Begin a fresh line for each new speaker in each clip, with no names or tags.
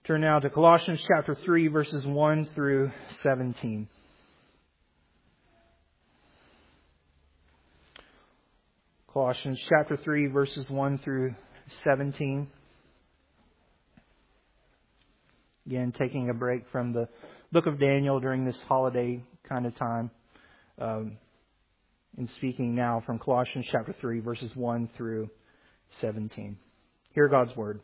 Turn now to Colossians chapter 3, verses 1 through 17. Colossians chapter 3, verses 1 through 17. Again, taking a break from the book of Daniel during this holiday kind of time. And speaking now from Colossians chapter 3, verses 1 through 17. Hear God's word.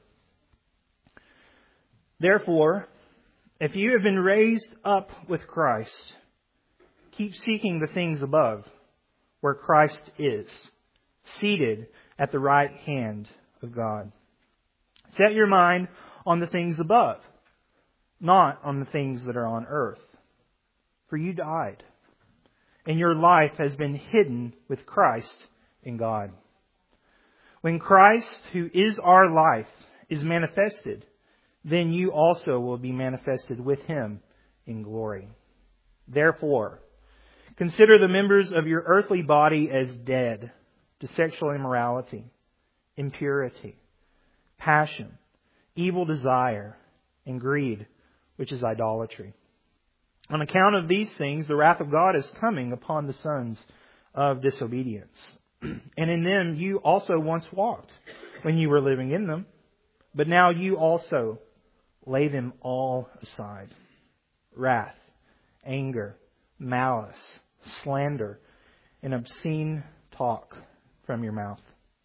Therefore, if you have been raised up with Christ, keep seeking the things above, where Christ is, seated at the right hand of God. Set your mind on the things above, not on the things that are on earth. For you died, and your life has been hidden with Christ in God. When Christ, who is our life, is manifested, then you also will be manifested with Him in glory. Therefore, consider the members of your earthly body as dead to sexual immorality, impurity, passion, evil desire, and greed, which is idolatry. On account of these things, the wrath of God is coming upon the sons of disobedience. And in them you also once walked when you were living in them, but now you also lay them all aside. Wrath, anger, malice, slander, and obscene talk from your mouth.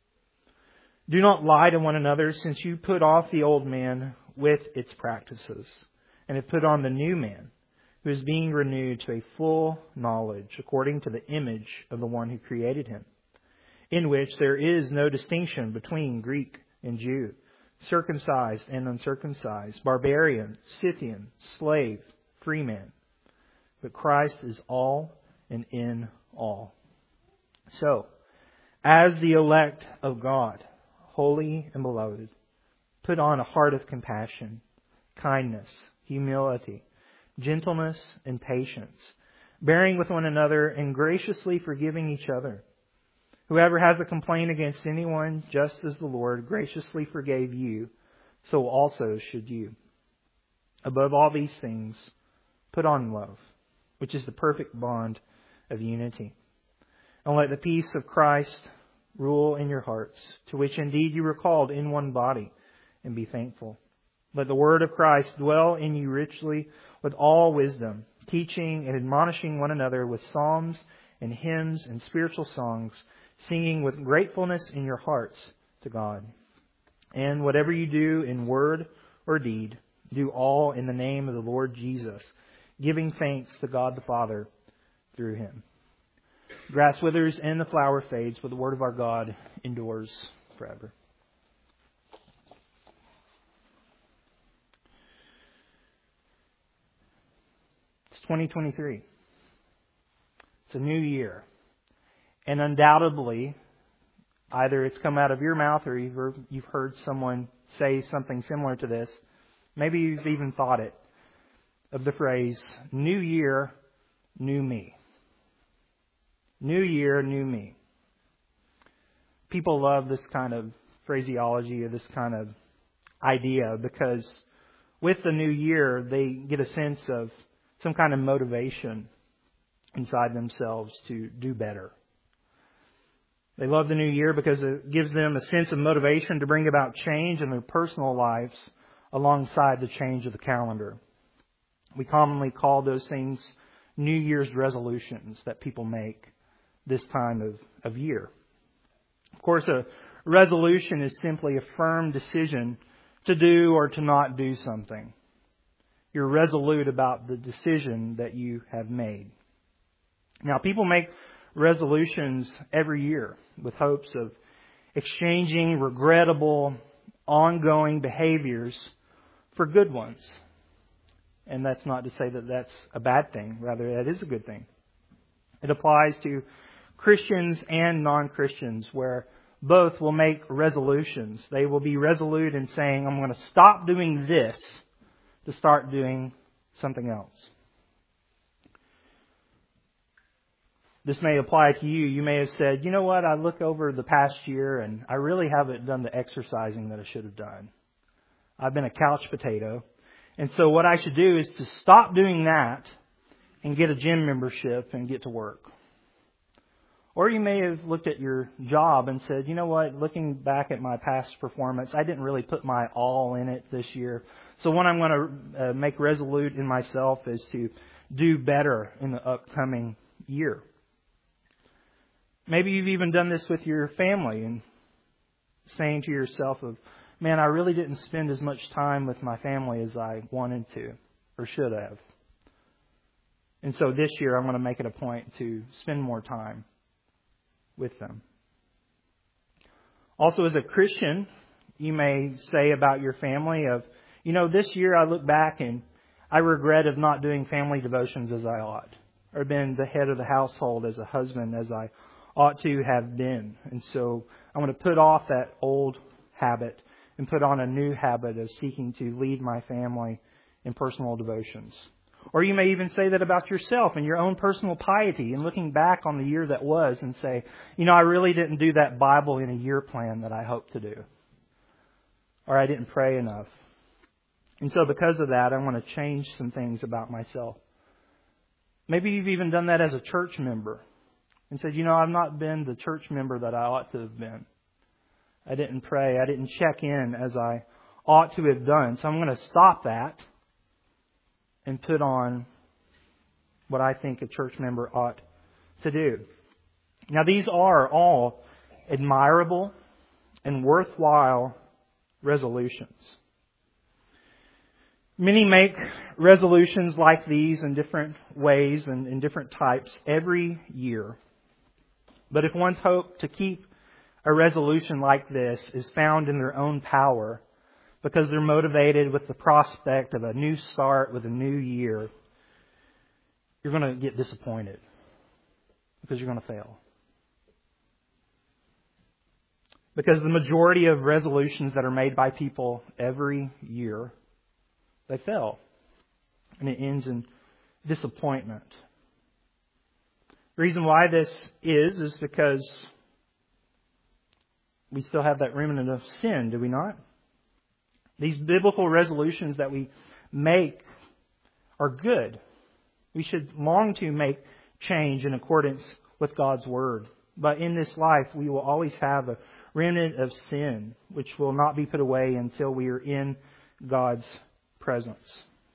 Do not lie to one another, since you put off the old man with its practices, and have put on the new man, who is being renewed to a full knowledge according to the image of the one who created him, in which there is no distinction between Greek and Jew, circumcised and uncircumcised, barbarian, Scythian, slave, free man. But Christ is all and in all. So, as the elect of God, holy and beloved, put on a heart of compassion, kindness, humility, gentleness, and patience, bearing with one another and graciously forgiving each other. Whoever has a complaint against anyone, just as the Lord graciously forgave you, so also should you. Above all these things, put on love, which is the perfect bond of unity. And let the peace of Christ rule in your hearts, to which indeed you were called in one body, and be thankful. Let the word of Christ dwell in you richly with all wisdom, teaching and admonishing one another with psalms and hymns and spiritual songs, singing with gratefulness in your hearts to God. And whatever you do in word or deed, do all in the name of the Lord Jesus, giving thanks to God the Father through Him. Grass withers and the flower fades, but the word of our God endures forever. It's 2023. It's a new year. And undoubtedly, either it's come out of your mouth or you've heard someone say something similar to this. Maybe you've even thought it, of the phrase, new year, new me. New year, new me. People love this kind of phraseology or this kind of idea because with the new year, they get a sense of some kind of motivation inside themselves to do better. They love the new year because it gives them a sense of motivation to bring about change in their personal lives alongside the change of the calendar. We commonly call those things New Year's resolutions that people make this time of year. Of course, a resolution is simply a firm decision to do or to not do something. You're resolute about the decision that you have made. Now, people make resolutions every year with hopes of exchanging regrettable, ongoing behaviors for good ones. And that's not to say that that's a bad thing. Rather, that is a good thing. It applies to Christians and non-Christians, where both will make resolutions. They will be resolute in saying, I'm going to stop doing this to start doing something else. This may apply to you. You may have said, you know what, I look over the past year and I really haven't done the exercising that I should have done. I've been a couch potato And so what I should do is to stop doing that and get a gym membership and get to work. Or you may have looked at your job and said, you know what, looking back at my past performance, I didn't really put my all in it this year. So what I'm going to make resolute in myself is to do better in the upcoming year. Maybe you've even done this with your family and saying to yourself of, man, I really didn't spend as much time with my family as I wanted to or should have. And so this year I'm going to make it a point to spend more time with them. Also, as a Christian, you may say about your family of, you know, this year I look back and I regret of not doing family devotions as I ought, or been the head of the household as a husband as I ought to have been. And so I want to put off that old habit and put on a new habit of seeking to lead my family in personal devotions. Or you may even say that about yourself and your own personal piety and looking back on the year that was and say, you know, I really didn't do that Bible in a year plan that I hoped to do. Or I didn't pray enough. And so because of that, I want to change some things about myself. Maybe you've even done that as a church member and said, you know, I've not been the church member that I ought to have been. I didn't pray. I didn't check in as I ought to have done. So I'm going to stop that and put on what I think a church member ought to do. Now, these are all admirable and worthwhile resolutions. Many make resolutions like these in different ways and in different types every year. But if one's hope to keep a resolution like this is found in their own power, because they're motivated with the prospect of a new start with a new year, you're going to get disappointed because you're going to fail. Because the majority of resolutions that are made by people every year, they fail. And it ends in disappointment. The reason why this is because we still have that remnant of sin, do we not? These biblical resolutions that we make are good. We should long to make change in accordance with God's Word. But in this life, we will always have a remnant of sin, which will not be put away until we are in God's presence.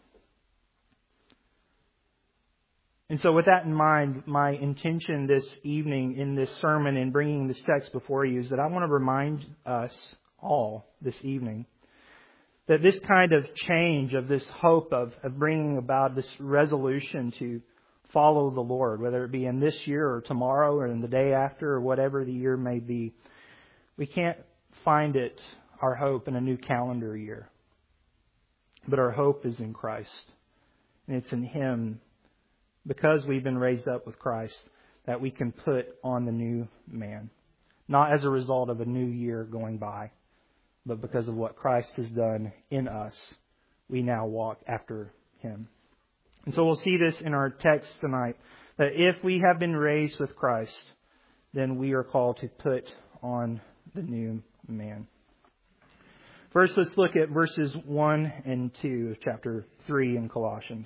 And so with that in mind, my intention this evening in this sermon and bringing this text before you is that I want to remind us all this evening that this kind of change, of this hope of bringing about this resolution to follow the Lord, whether it be in this year or tomorrow or in the day after or whatever the year may be, we can't find it, our hope, in a new calendar year. But our hope is in Christ. And it's in Him, because we've been raised up with Christ, that we can put on the new man. Not as a result of a new year going by, but because of what Christ has done in us, we now walk after Him. And so we'll see this in our text tonight, that if we have been raised with Christ, then we are called to put on the new man. First, let's look at verses 1 and 2 of chapter 3 in Colossians.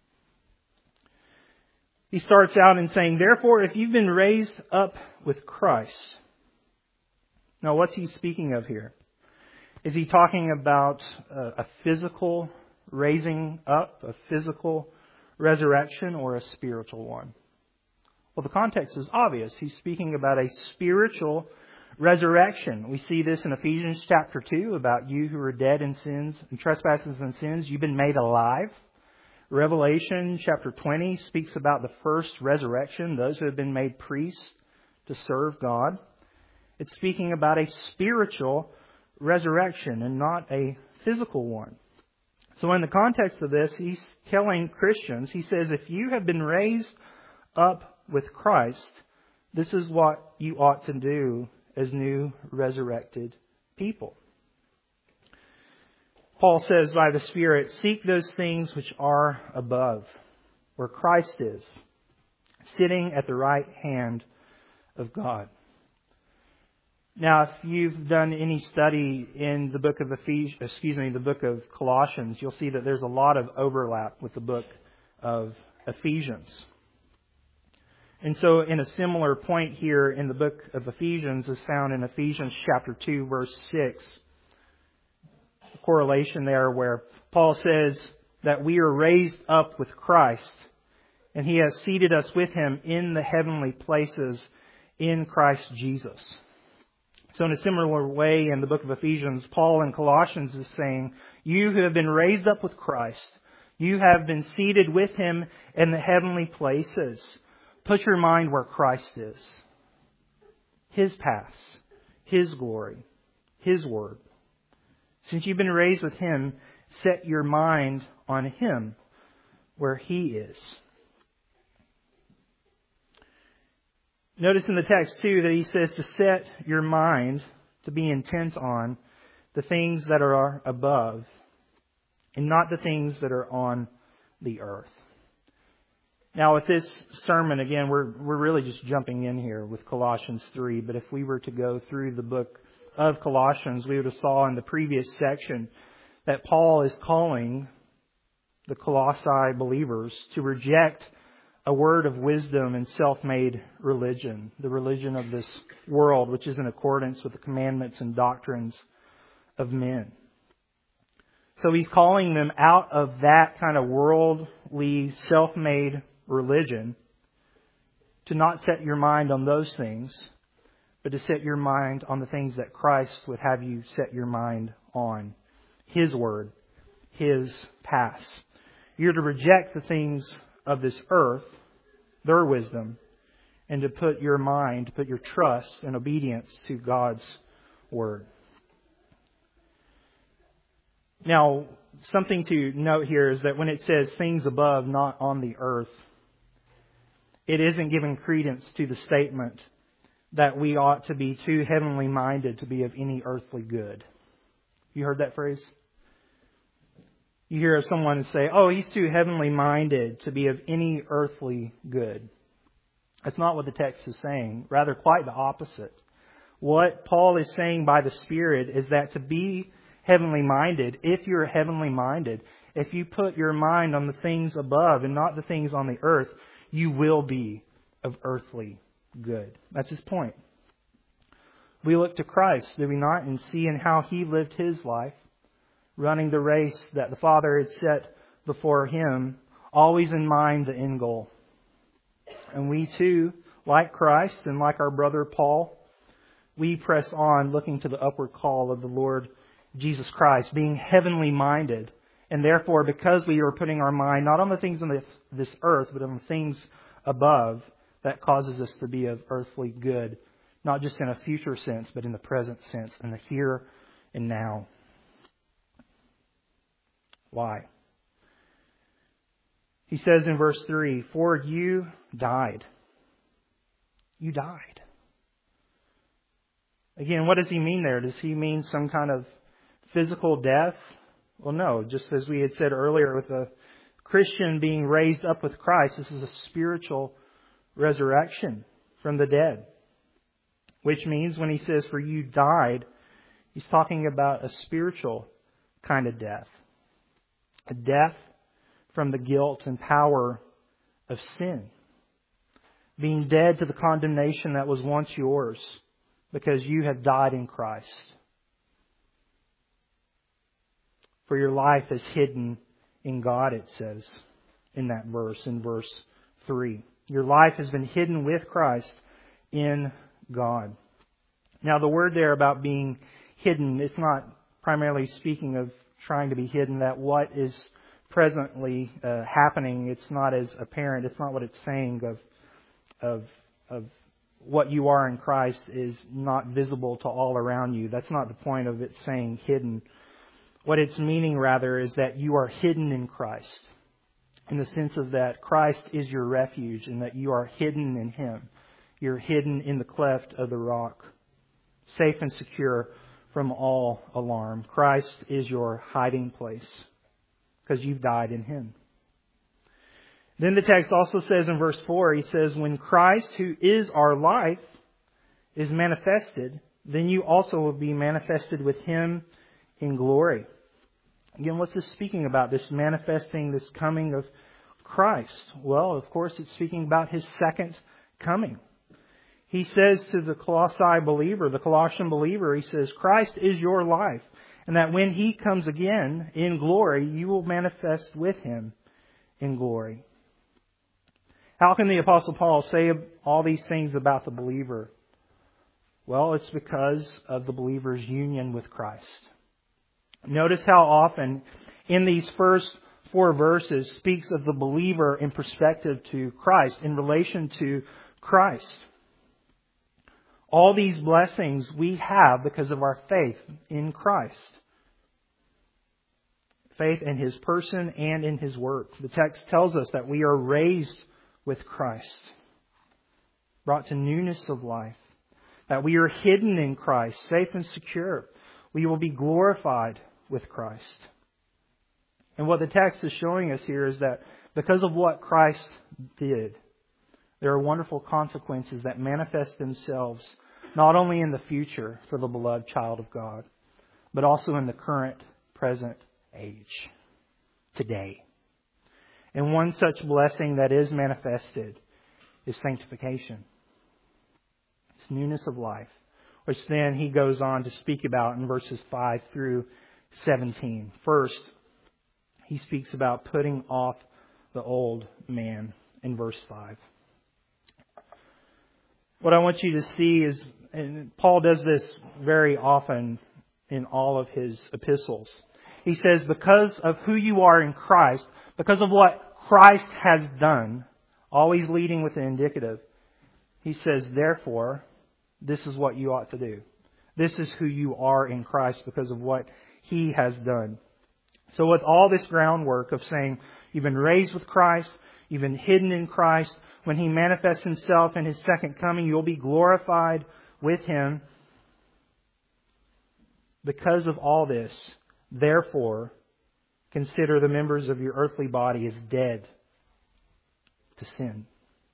He starts out in saying, therefore, if you've been raised up with Christ. Now, what's he speaking of here? Is he talking about a physical raising up, a physical resurrection, or a spiritual one? Well, the context is obvious. He's speaking about a spiritual resurrection. We see this in Ephesians chapter 2 about you who are dead in sins and trespasses and sins. You've been made alive. Revelation chapter 20 speaks about the first resurrection, those who have been made priests to serve God. It's speaking about a spiritual resurrection and not a physical one. So in the context of this, he's telling Christians, he says, if you have been raised up with Christ, this is what you ought to do as new resurrected people. Paul says by the Spirit, seek those things which are above, where Christ is, sitting at the right hand of God. Now, if you've done any study in the book of the book of Colossians, you'll see that there's a lot of overlap with the book of Ephesians. And so, in a similar point here in the book of Ephesians is found in Ephesians chapter 2, verse 6. A correlation there where Paul says that we are raised up with Christ, and He has seated us with Him in the heavenly places in Christ Jesus. So in a similar way, in the book of Ephesians, Paul in Colossians is saying, you who have been raised up with Christ, you have been seated with Him in the heavenly places. Put your mind where Christ is. His paths, His glory, His word. Since you've been raised with Him, set your mind on Him, where He is. Notice in the text, too, that he says to set your mind, to be intent on the things that are above and not the things that are on the earth. Now, with this sermon, again, we're really just jumping in here with Colossians 3. But if we were to go through the book of Colossians, we would have saw in the previous section that Paul is calling the Colossae believers to reject a word of wisdom and self-made religion, the religion of this world, which is in accordance with the commandments and doctrines of men. So he's calling them out of that kind of worldly, self-made religion to not set your mind on those things, but to set your mind on the things that Christ would have you set your mind on. His word, His paths. You're to reject the things of this earth, their wisdom, and to put your mind, to put your trust and obedience to God's word. Now, something to note here is that when it says things above, not on the earth, it isn't giving credence to the statement that we ought to be too heavenly minded to be of any earthly good. You heard that phrase? You hear someone say, oh, he's too heavenly minded to be of any earthly good. That's not what the text is saying. Rather, quite the opposite. What Paul is saying by the Spirit is that to be heavenly minded, if you're heavenly minded, if you put your mind on the things above and not the things on the earth, you will be of earthly good. That's his point. We look to Christ, do we not, and see in how He lived His life, running the race that the Father had set before Him, always in mind the end goal. And we too, like Christ and like our brother Paul, we press on looking to the upward call of the Lord Jesus Christ, being heavenly minded. And therefore, because we are putting our mind not on the things on this earth, but on the things above, that causes us to be of earthly good, not just in a future sense, but in the present sense, in the here and now. Why? He says in verse 3, for you died. You died. Again, what does he mean there? Does he mean some kind of physical death? Well, no. Just as we had said earlier with a Christian being raised up with Christ, this is a spiritual resurrection from the dead. Which means when he says, for you died, he's talking about a spiritual kind of death. A death from the guilt and power of sin. Being dead to the condemnation that was once yours because you have died in Christ. For your life is hidden in God, it says in that verse, in verse 3. Your life has been hidden with Christ in God. Now the word there about being hidden, it's not primarily speaking of trying to be hidden, that what is presently happening, it's not as apparent. It's not what it's saying of what you are in Christ is not visible to all around you. That's not the point of it saying hidden. What it's meaning rather is that you are hidden in Christ, in the sense of that Christ is your refuge and that you are hidden in Him. You're hidden in the cleft of the rock, safe and secure from all alarm. Christ is your hiding place because you've died in Him. Then the text also says in verse 4, he says, when Christ, who is our life, is manifested, then you also will be manifested with Him in glory. Again, what's this speaking about? This manifesting, this coming of Christ. Well, of course, it's speaking about His second coming. He says to the Colossae believer, the Colossian believer, He says, Christ is your life, and that when He comes again in glory, you will manifest with Him in glory. How can the Apostle Paul say all these things about the believer? Well, it's because of the believer's union with Christ. Notice how often in these first 4 verses speaks of the believer in perspective to Christ, in relation to Christ. All these blessings we have because of our faith in Christ. Faith in His person and in His work. The text tells us that we are raised with Christ, brought to newness of life, that we are hidden in Christ, safe and secure. We will be glorified with Christ. And what the text is showing us here is that because of what Christ did, there are wonderful consequences that manifest themselves not only in the future for the beloved child of God, but also in the current, present age, today. And one such blessing that is manifested is sanctification. It's newness of life, which then he goes on to speak about in verses 5 through 17. First, he speaks about putting off the old man in verse 5. What I want you to see is, and Paul does this very often in all of his epistles. He says, because of who you are in Christ, because of what Christ has done, always leading with the indicative, he says, therefore, this is what you ought to do. This is who you are in Christ because of what He has done. So with all this groundwork of saying you've been raised with Christ, you've been hidden in Christ, when He manifests Himself in His second coming, you'll be glorified with Him. Because of all this, therefore, consider the members of your earthly body as dead to sin.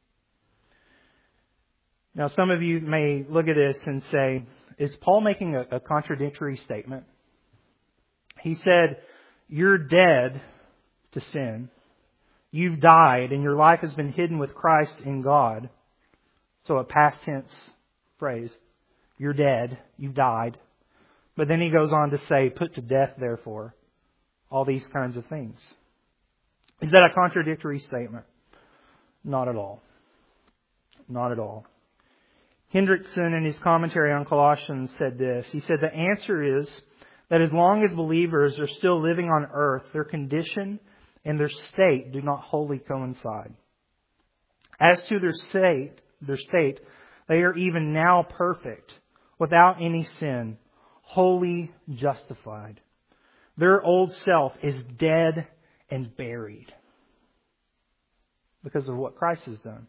Now, some of you may look at this and say, is Paul making a contradictory statement? He said, you're dead to sin. You've died and your life has been hidden with Christ in God. So a past tense phrase. You're dead. You've died. But then he goes on to say, put to death, therefore, all these kinds of things. Is that a contradictory statement? Not at all. Not at all. Hendrickson, in his commentary on Colossians, said this. He said, the answer is that as long as believers are still living on earth, their condition and their state do not wholly coincide. As to their state, they are even now perfect, without any sin, wholly justified. Their old self is dead and buried because of what Christ has done.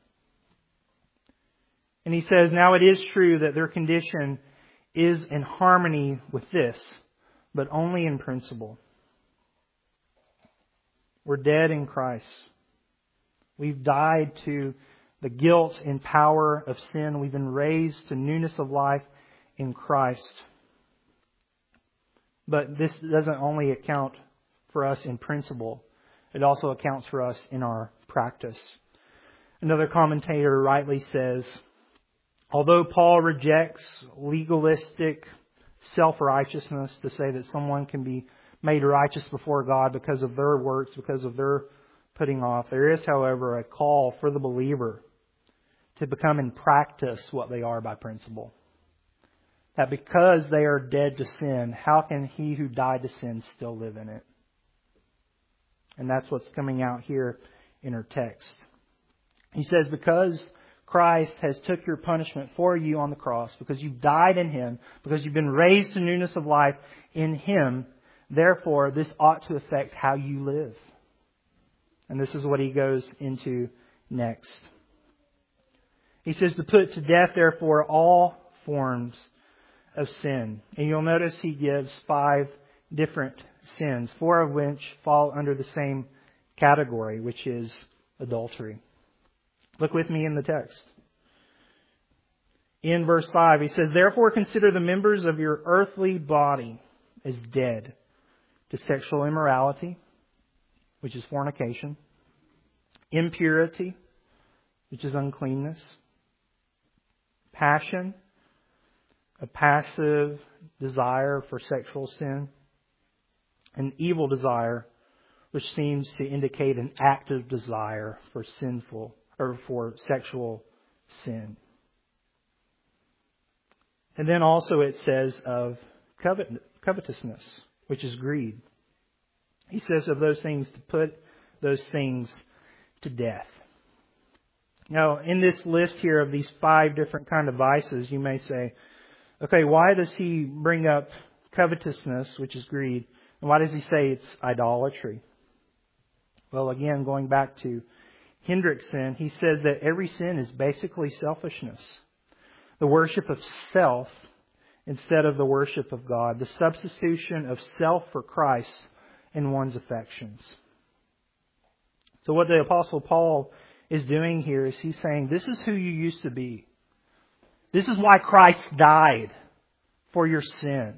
And he says, now it is true that their condition is in harmony with this, but only in principle. We're dead in Christ. We've died to the guilt and power of sin. We've been raised to newness of life in Christ. But this doesn't only account for us in principle. It also accounts for us in our practice. Another commentator rightly says, although Paul rejects legalistic self-righteousness to say that someone can be made righteous before God because of their works, because of their putting off, there is, however, a call for the believer to become in practice what they are by principle. That because they are dead to sin, how can he who died to sin still live in it? And that's what's coming out here in our text. He says, because Christ has took your punishment for you on the cross, because you've died in Him, because you've been raised to newness of life in Him, therefore this ought to affect how you live. And this is what he goes into next. He says to put to death, therefore, all forms of sin. And you'll notice he gives 5 different sins, 4 of which fall under the same category, which is adultery. Look with me in the text. In verse 5, he says, "Therefore consider the members of your earthly body as dead to sexual immorality," which is fornication, impurity, which is uncleanness, passion, a passive desire for sexual sin, an evil desire, which seems to indicate an active desire for sinful or for sexual sin. And then also it says of covetousness, which is greed. He says of those things to put those things to death. Now, in this list here of these 5 different kind of vices, you may say, okay, why does he bring up covetousness, which is greed, and why does he say it's idolatry? Well, again, going back to Hendrickson, he says that every sin is basically selfishness. The worship of self instead of the worship of God. The substitution of self for Christ in one's affections. So what the Apostle Paul is doing here is he's saying, this is who you used to be. This is why Christ died for your sin.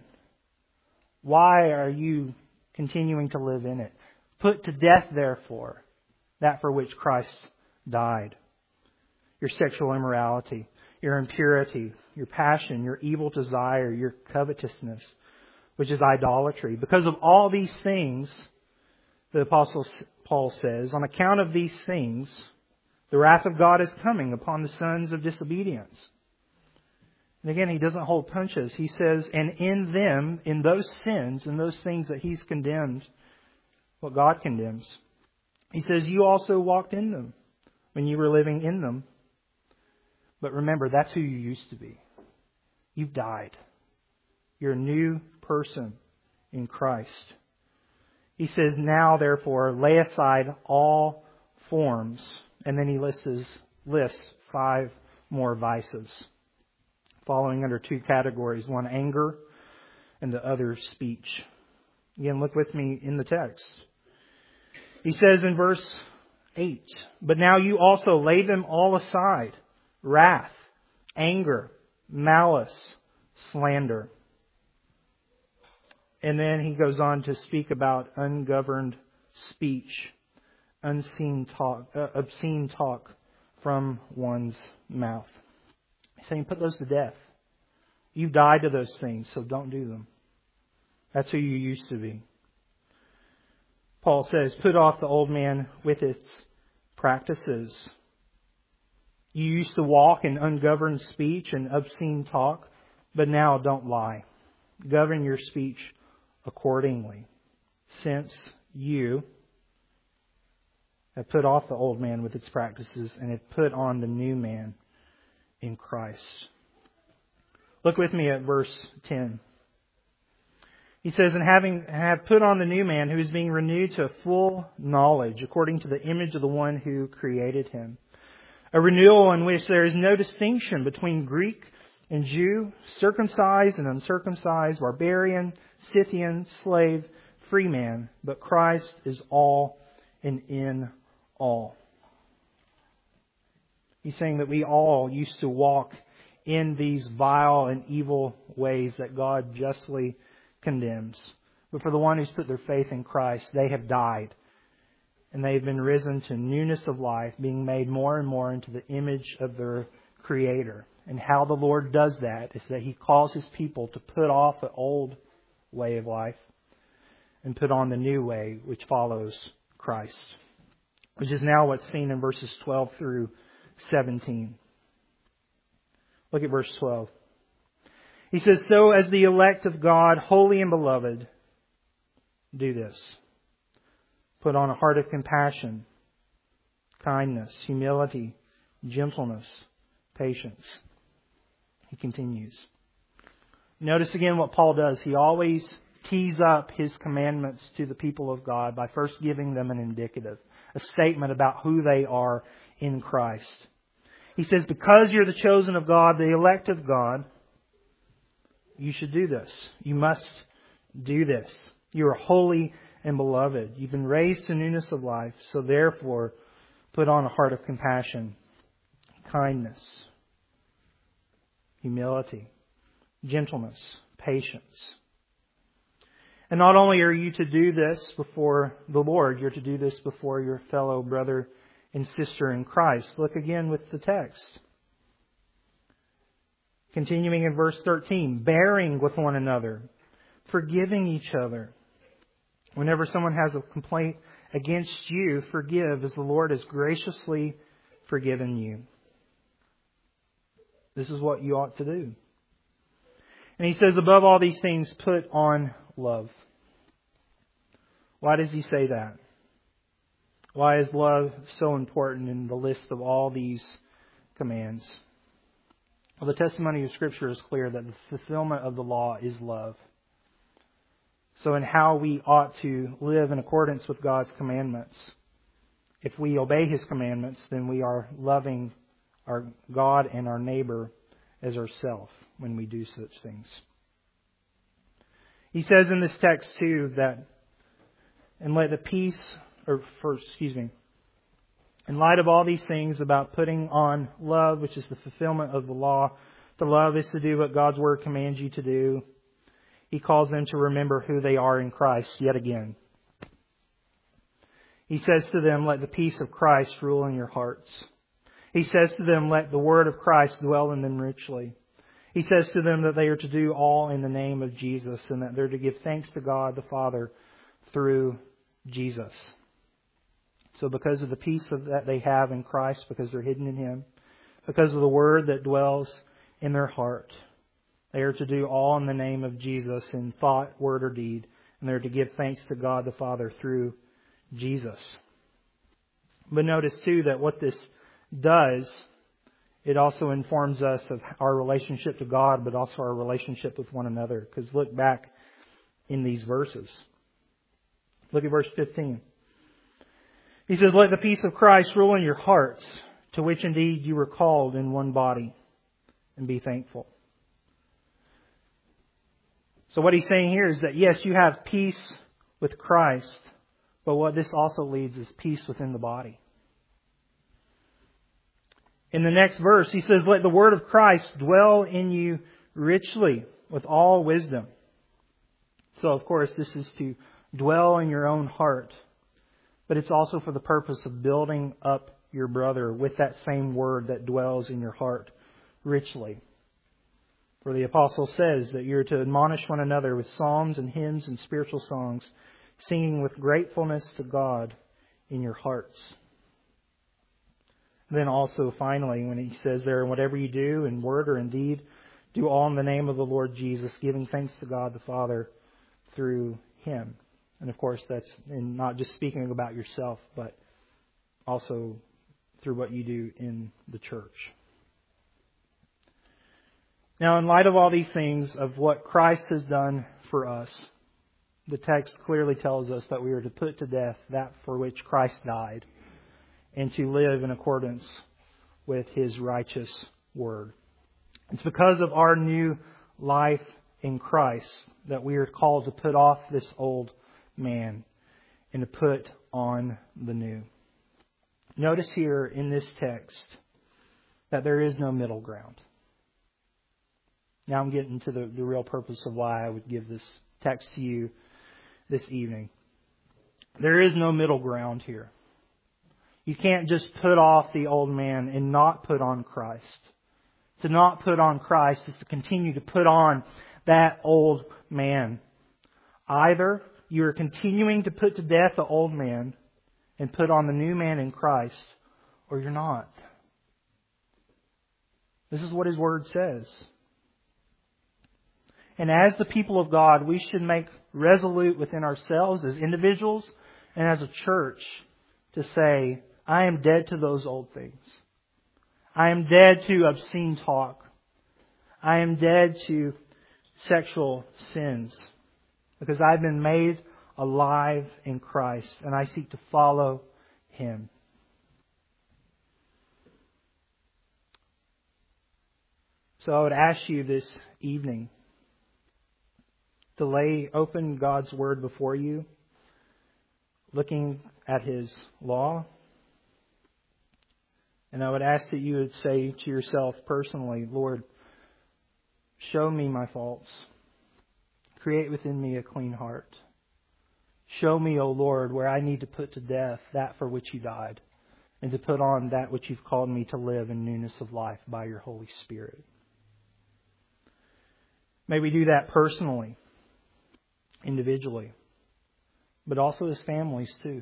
Why are you continuing to live in it? Put to death, therefore, that for which Christ died. Your sexual immorality, your impurity, your passion, your evil desire, your covetousness, which is idolatry. Because of all these things, the Apostle Paul says, on account of these things, the wrath of God is coming upon the sons of disobedience. And again, he doesn't hold punches. He says, and in them, in those sins, in those things that he's condemned, what God condemns, he says, you also walked in them when you were living in them. But remember, that's who you used to be. You've died. You're a new person in Christ. He says, now therefore, lay aside all forms. And then he lists 5 more vices, following under 2 categories. One, anger, and the other, speech. Again, look with me in the text. He says in verse 8, but now you also lay them all aside. Wrath, anger, malice, slander. And then he goes on to speak about ungoverned speech, obscene talk from one's mouth. He's saying, put those to death. You've died to those things, so don't do them. That's who you used to be. Paul says, put off the old man with its practices. You used to walk in ungoverned speech and obscene talk, but now don't lie. Govern your speech accordingly, since you have put off the old man with its practices and have put on the new man in Christ. Look with me at verse 10. He says, and have put on the new man who is being renewed to full knowledge according to the image of the one who created him. A renewal in which there is no distinction between Greek and Jew, circumcised and uncircumcised, barbarian, Scythian, slave, free man, but Christ is all and in all. He's saying that we all used to walk in these vile and evil ways that God justly condemns. But for the one who's put their faith in Christ, they have died. And they have been risen to newness of life, being made more and more into the image of their Creator. And how the Lord does that is that He calls His people to put off the old way of life and put on the new way, which follows Christ. Which is now what's seen in verses 12 through 17. Look at verse 12. He says, so as the elect of God, holy and beloved, do this. Put on a heart of compassion, kindness, humility, gentleness, patience. He continues. Notice again what Paul does. He always tees up his commandments to the people of God by first giving them an indicative, a statement about who they are in Christ. He says, because you're the chosen of God, the elect of God, you should do this. You must do this. You are holy and beloved. You've been raised to newness of life, so therefore put on a heart of compassion, kindness, humility, gentleness, patience. And not only are you to do this before the Lord, you're to do this before your fellow brother and sister in Christ. Look again with the text. Continuing in verse 13, bearing with one another, forgiving each other. Whenever someone has a complaint against you, forgive as the Lord has graciously forgiven you. This is what you ought to do. And he says, above all these things, put on love. Why does he say that? Why is love so important in the list of all these commands? Well, the testimony of Scripture is clear that the fulfillment of the law is love. So in how we ought to live in accordance with God's commandments, if we obey His commandments, then we are loving our God and our neighbor as ourselves when we do such things. He says in this text too that, in light of all these things about putting on love, which is the fulfillment of the law, the love is to do what God's Word commands you to do. He calls them to remember who they are in Christ yet again. He says to them, let the peace of Christ rule in your hearts. He says to them, let the word of Christ dwell in them richly. He says to them that they are to do all in the name of Jesus and that they're to give thanks to God the Father through Jesus. So because of the peace that they have in Christ, because they're hidden in Him, because of the word that dwells in their heart, they are to do all in the name of Jesus in thought, word, or deed. And they're to give thanks to God the Father through Jesus. But notice too that what this does, it also informs us of our relationship to God, but also our relationship with one another. Because look back in these verses. Look at verse 15. He says, let the peace of Christ rule in your hearts, to which indeed you were called in one body, and be thankful. So what he's saying here is that yes, you have peace with Christ, but what this also leads is peace within the body. In the next verse, he says, let the word of Christ dwell in you richly with all wisdom. So, of course, this is to dwell in your own heart, but it's also for the purpose of building up your brother with that same word that dwells in your heart richly. For the apostle says that you're to admonish one another with psalms and hymns and spiritual songs, singing with gratefulness to God in your hearts. Then also, finally, when he says there, whatever you do in word or in deed, do all in the name of the Lord Jesus, giving thanks to God the Father through Him. And of course, that's in not just speaking about yourself, but also through what you do in the church. Now, in light of all these things, of what Christ has done for us, the text clearly tells us that we are to put to death that for which Christ died, and to live in accordance with His righteous word. It's because of our new life in Christ that we are called to put off this old man and to put on the new. Notice here in this text that there is no middle ground. Now I'm getting to the real purpose of why I would give this text to you this evening. There is no middle ground here. You can't just put off the old man and not put on Christ. To not put on Christ is to continue to put on that old man. Either you are continuing to put to death the old man and put on the new man in Christ, or you're not. This is what His Word says. And as the people of God, we should make resolute within ourselves as individuals and as a church to say, I am dead to those old things. I am dead to obscene talk. I am dead to sexual sins because I've been made alive in Christ and I seek to follow Him. So I would ask you this evening to lay open God's Word before you, looking at His law. And I would ask that you would say to yourself personally, Lord, Show me my faults. Create within me a clean heart. Show me, O Lord, where I need to put to death that for which you died, and to put on that which you've called me to live in newness of life by your Holy Spirit. May we do that personally, individually, but also as families too.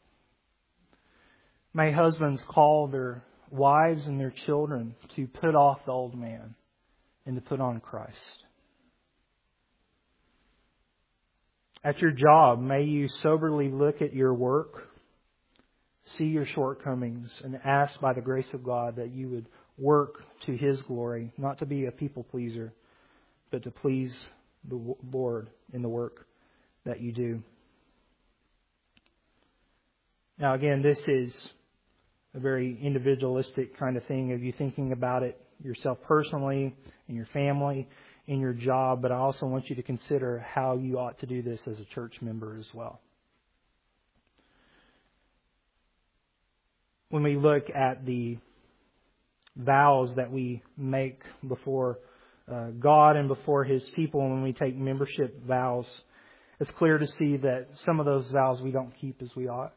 May husbands call their wives and their children to put off the old man and to put on Christ. At your job, may you soberly look at your work, see your shortcomings, and ask by the grace of God that you would work to His glory, not to be a people pleaser, but to please the Lord in the work that you do. Now again, this is a very individualistic kind of thing of you thinking about it yourself personally, in your family, in your job, but I also want you to consider how you ought to do this as a church member as well. When we look at the vows that we make before God and before His people, when we take membership vows, it's clear to see that some of those vows we don't keep as we ought.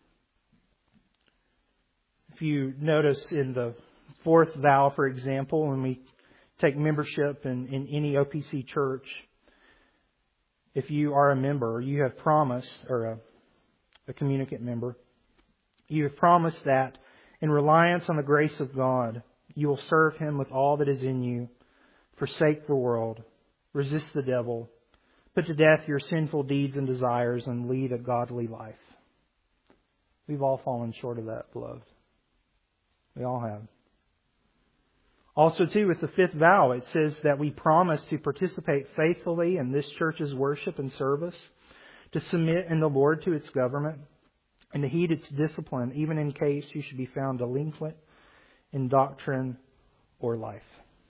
If you notice in the fourth vow, for example, when we take membership in any OPC church, if you are a member, you have promised, or a communicant member, you have promised that in reliance on the grace of God, you will serve Him with all that is in you, forsake the world, resist the devil, put to death your sinful deeds and desires, and lead a godly life. We've all fallen short of that, beloved. We all have. Also, too, with the fifth vow, it says that we promise to participate faithfully in this church's worship and service, to submit in the Lord to its government, and to heed its discipline, even in case you should be found delinquent in doctrine or life.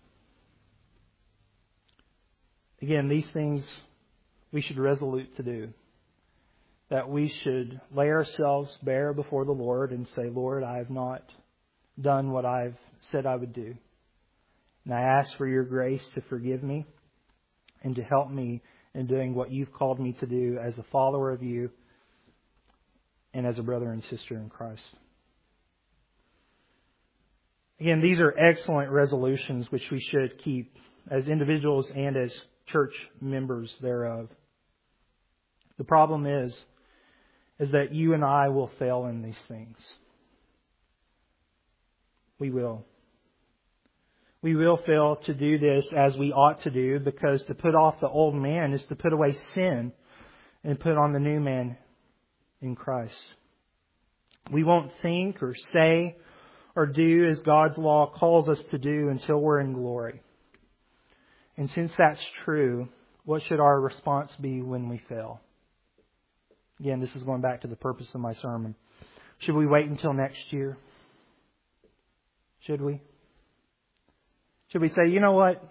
Again, these things we should resolute to do. That we should lay ourselves bare before the Lord and say, Lord, I have not done what I've said I would do. And I ask for your grace to forgive me and to help me in doing what you've called me to do as a follower of you and as a brother and sister in Christ. Again, these are excellent resolutions which we should keep as individuals and as church members thereof. The problem is that you and I will fail in these things. We will. We will fail to do this as we ought to do, because to put off the old man is to put away sin and put on the new man in Christ. We won't think or say or do as God's law calls us to do until we're in glory. And since that's true, what should our response be when we fail? Again, this is going back to the purpose of my sermon. Should we wait until next year? Should we? Should we say, you know what,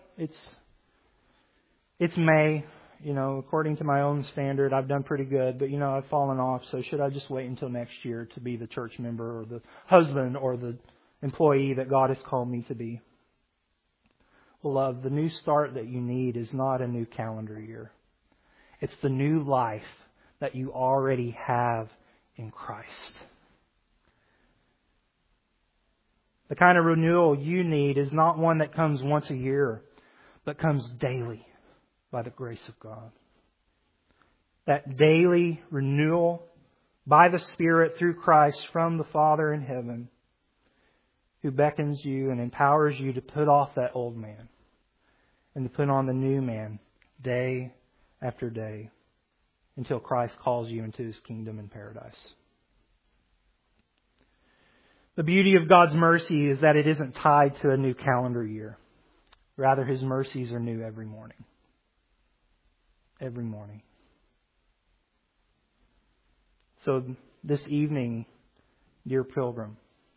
it's May, according to my own standard, I've done pretty good, but I've fallen off, so should I just wait until next year to be the church member or the husband or the employee that God has called me to be? Beloved, the new start that you need is not a new calendar year. It's the new life that you already have in Christ. The kind of renewal you need is not one that comes once a year, but comes daily by the grace of God. That daily renewal by the Spirit through Christ from the Father in heaven, who beckons you and empowers you to put off that old man and to put on the new man day after day until Christ calls you into His kingdom in paradise. The beauty of God's mercy is that it isn't tied to a new calendar year. Rather, His mercies are new every morning. Every morning. So this evening, dear pilgrim,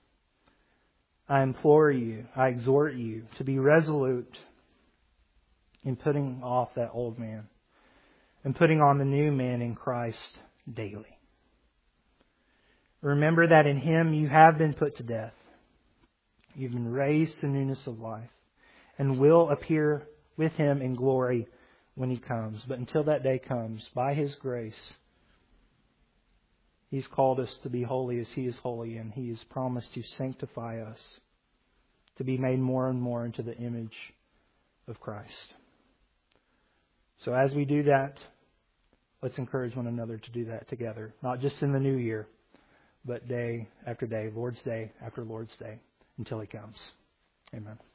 I implore you, I exhort you to be resolute in putting off that old man and putting on the new man in Christ daily. Remember that in Him you have been put to death. You've been raised to newness of life and will appear with Him in glory when He comes. But until that day comes, by His grace, He's called us to be holy as He is holy, and He has promised to sanctify us, to be made more and more into the image of Christ. So as we do that, let's encourage one another to do that together, not just in the new year, but day after day, Lord's Day after Lord's Day, until He comes. Amen.